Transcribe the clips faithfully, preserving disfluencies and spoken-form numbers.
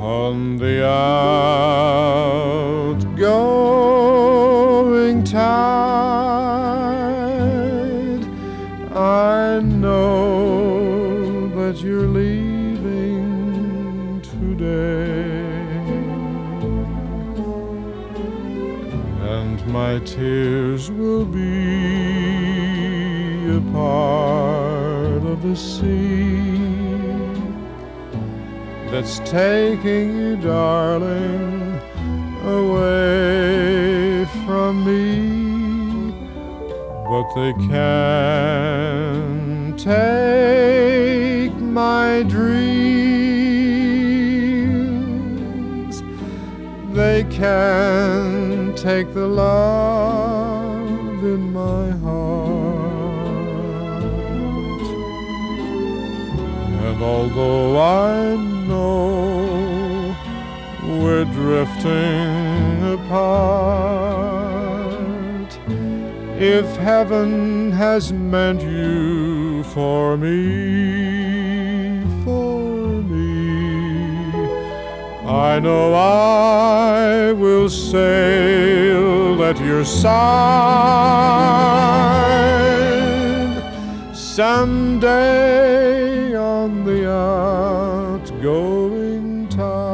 On the outgoing tide, I know that you're leaving today, and my tears will be a part of the sea that's taking you, darling, away from me. But they can't take my dreams. They can't take the love in my heart. And although I know we're drifting apart, if heaven has meant you for me, for me, I know I will sail at your side someday on the outgoing tide.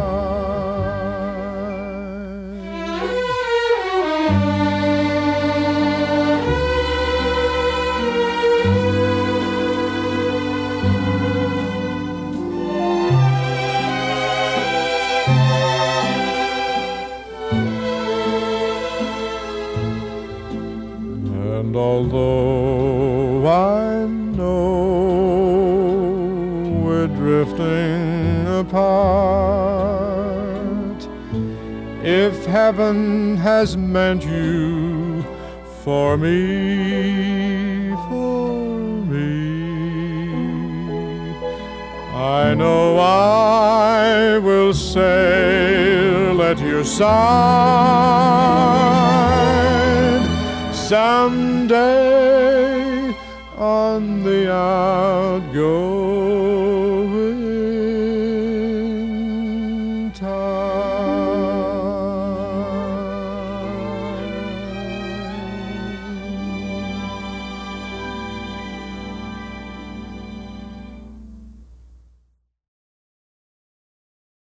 And although I know we're drifting apart, if heaven has meant you for me, for me, I know I will sail at your side someday on the outgoing